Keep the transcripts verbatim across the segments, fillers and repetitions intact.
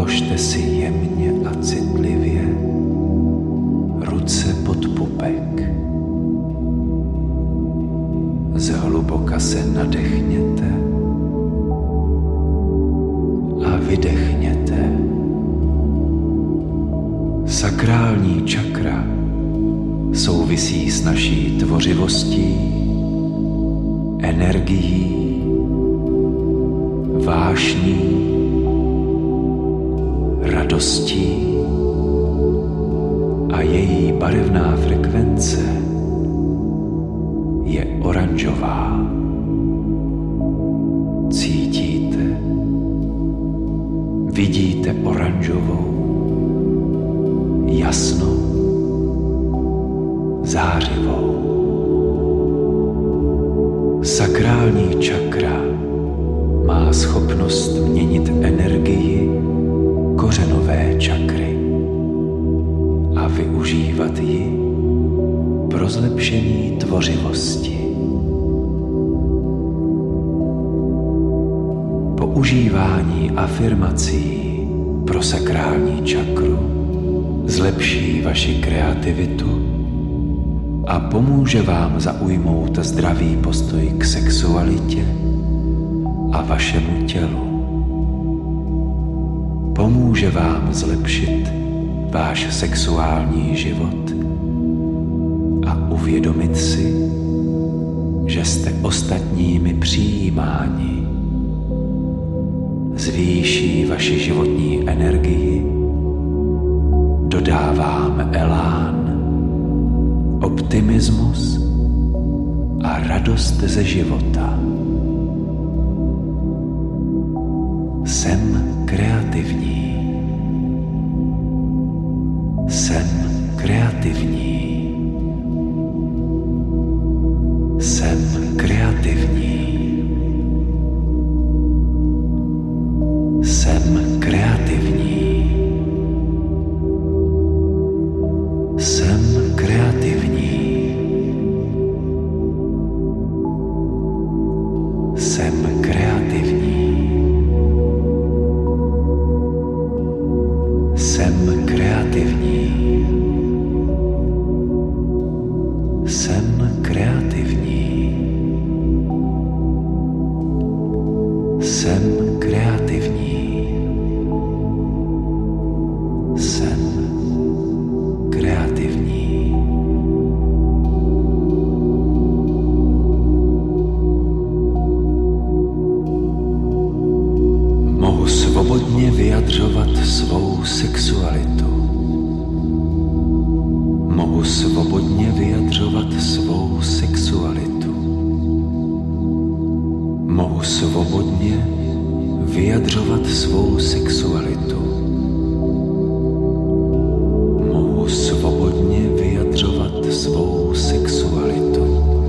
Položte si jemně a citlivě ruce pod pupek. Zhluboka se nadechněte a vydechněte. Sakrální čakra souvisí s naší tvořivostí, energií, vášní, radostí a její barevná frekvence je oranžová. Cítíte, vidíte oranžovou, jasnou, zářivou. Sakrální čakra má schopnost měnit energii kořenové čakry a využívat ji pro zlepšení tvořivosti. Používání afirmací pro sakrální čakru zlepší vaši kreativitu a pomůže vám zaujmout zdravý postoj k sexualitě a vašemu tělu. Pomůže vám zlepšit váš sexuální život a uvědomit si, že jste ostatními přijímáni. Zvýší vaši životní energii, dodá vám elán, optimismus a radost ze života. Jsem kreativní. Jsem kreativní. Jsem kreativní. Jsem kreativní. Jsem kreativní. Jsem kreativní. Jsem kreativní. Jsem kreativní. Jsem kreativní. Jsem kreativní. Mohu svobodně vyjadřovat svou sexualitu. Mohu svobodně vyjadřovat svou sexualitu. Mohu svobodně vyjadřovat svou sexualitu. Mohu svobodně vyjadřovat svou sexualitu.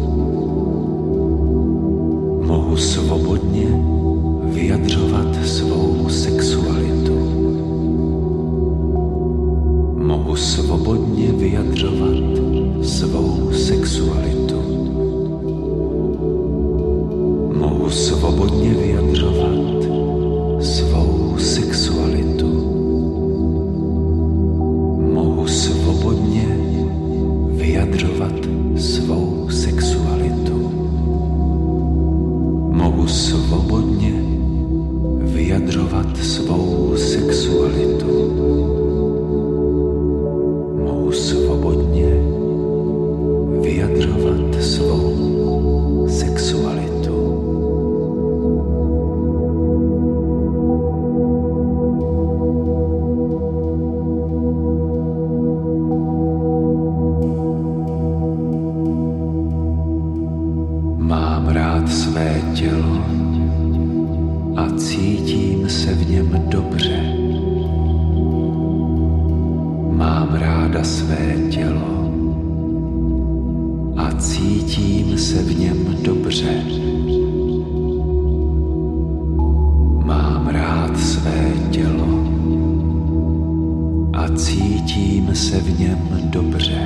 Mohu svobodně vyjadřovat svou sexualitu. Mohu svobodně vyjadřovat svou sexualitu. Mohu svobodně vyjadřovat svou sexualitu. Mohu svobodně vyjadřovat svou sexualitu. Mohu svobodně vyjadřovat svou sexualitu. Mohu svobodně vyjadřovat svou sexualitu. Mám rád své tělo a cítím se v něm dobře. Mám ráda své tělo a cítím se v něm dobře. Mám rád své tělo a cítím se v něm dobře.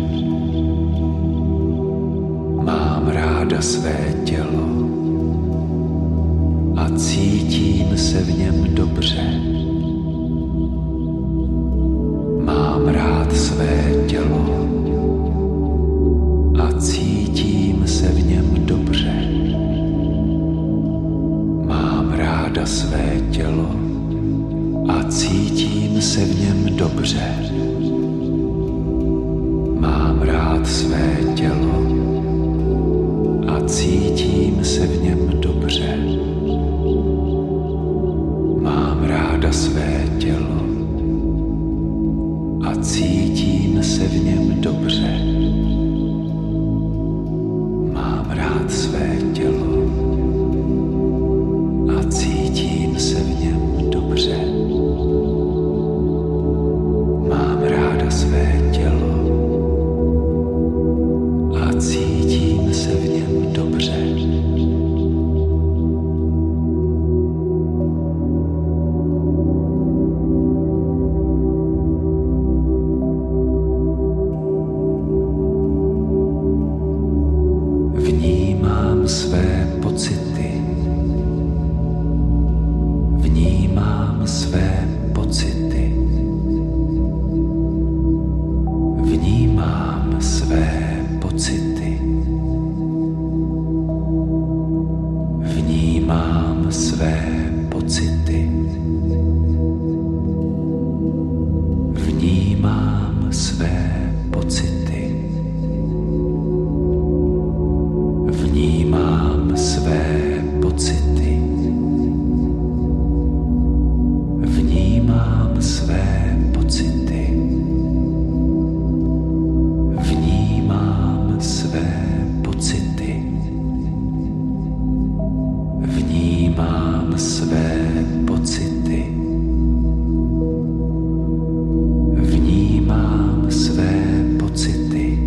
Mám ráda své tělo a cítím se v něm dobře. a cítím se v něm dobře. Mám rád své tělo a cítím se v něm dobře. Mám ráda své tělo a cítím se v něm dobře. Mám rád své tělo a cítím se v něm dobře. Mám ráda své tělo a cítím se v něm dobře. Vnímám své pocity. Vnímám své pocity. Vnímám své pocity. Vnímám své pocity. Vnímám své pocity. Vnímám své pocity. Vnímám své pocity. Vnímám své pocity. Vnímám své pocity. Vnímám své pocity.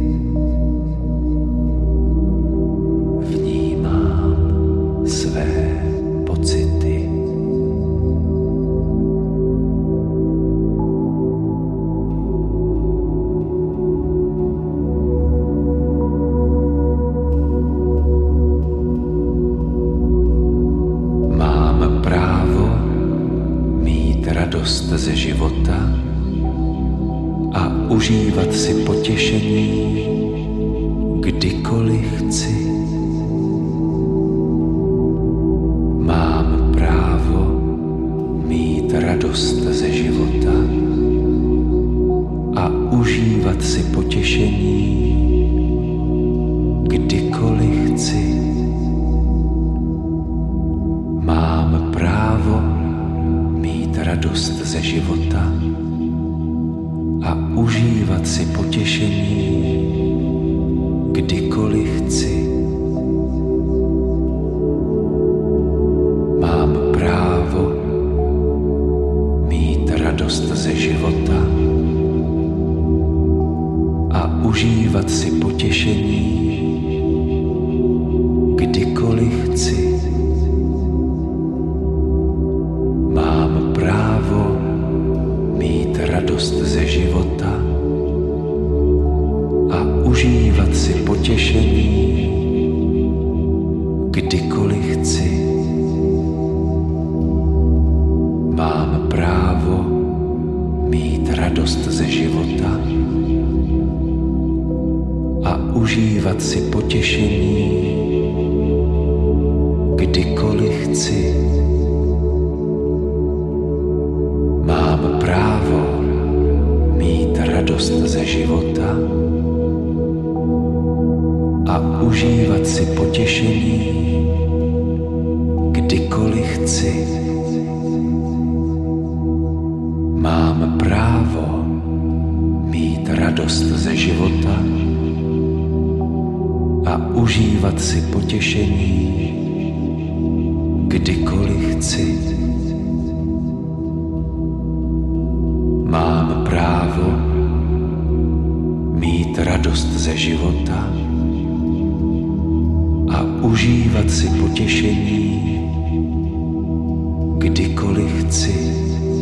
Vnímám své pocity. Mám právo mít radost ze života a užívat si potěšení, kdykoliv chci. Mám právo mít radost ze života a užívat si potěšení, kdykoliv chci. Mám právo mít radost ze života a užívat si potěšení, kdykoliv chci. Mám právo mít radost ze života a užívat si potěšení, kdykoliv chci. Mám právo mít radost ze života a užívat si potěšení, kdykoliv chci. Mám právo mít radost ze života a užívat si potěšení, kdykoliv chci. Mám právo mít radost ze života a užívat si potěšení, kdykoliv chci. Mám právo mít radost ze života a užívat si potěšení, kdykoliv chci. Mám právo mít radost ze života a užívat si potěšení, kdykoliv chci.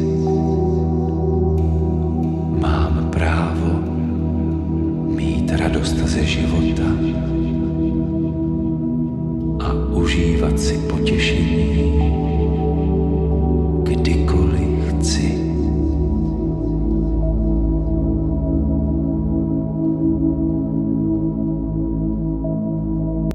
Mám právo mít radost ze života a užívat si potěšení,